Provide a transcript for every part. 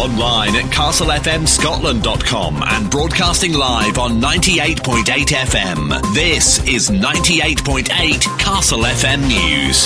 Online at castlefmscotland.com and broadcasting live on 98.8 FM. This is 98.8 Castle FM News.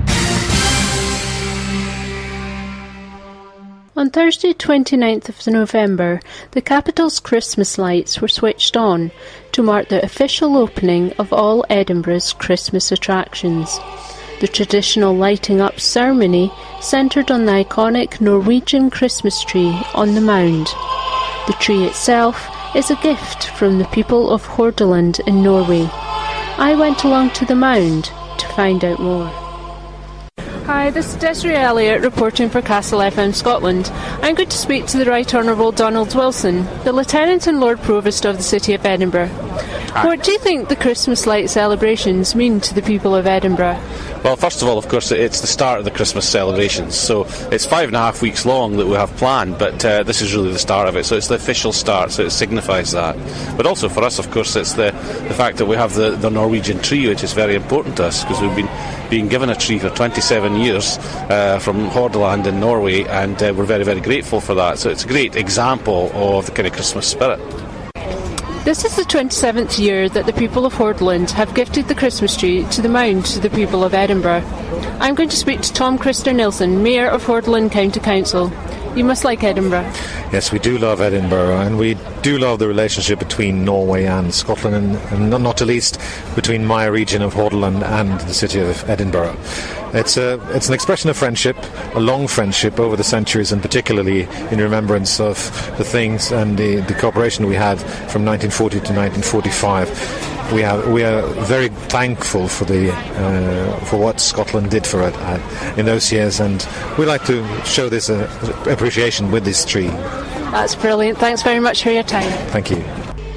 On Thursday 29th of November, the capital's Christmas lights were switched on to mark the official opening of all Edinburgh's Christmas attractions. The traditional lighting up ceremony centred on the iconic Norwegian Christmas tree on the Mound. The tree itself is a gift from the people of Hordaland in Norway. I went along to the Mound to find out more. Hi, this is Desiree Elliott reporting for Castle FM Scotland. I'm going to speak to the Right Honourable Donald Wilson, the Lieutenant and Lord Provost of the City of Edinburgh. What do you think the Christmas light celebrations mean to the people of Edinburgh? Well, first of all, of course, it's the start of the Christmas celebrations, so it's 5.5 weeks long that we have planned, but this is really the start of it, so it's the official start, so it signifies that. But also for us, of course, it's the fact that we have the Norwegian tree, which is very important to us, because we've been being given a tree for 27 years from Hordaland in Norway, and we're very, very grateful for that, so it's a great example of the kind of Christmas spirit. This is the 27th year that the people of Hordaland have gifted the Christmas tree to the Mound to the people of Edinburgh. I'm going to speak to Tom Christer-Nielsen, Mayor of Hordaland County Council. You must like Edinburgh. Yes, we do love Edinburgh, and we do love the relationship between Norway and Scotland, and not to least between my region of Hordaland and the city of Edinburgh. It's an expression of friendship, a long friendship over the centuries, and particularly in remembrance of the things and the cooperation we had from 1940 to 1945. We are very thankful for what Scotland did for it in those years, and we like to show this appreciation with this tree. That's brilliant. Thanks very much for your time. Thank you.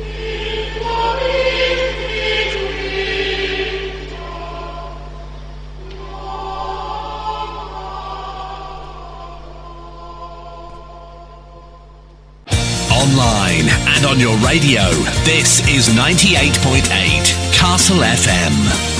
Online and on your radio, this is 98.8 Castle FM.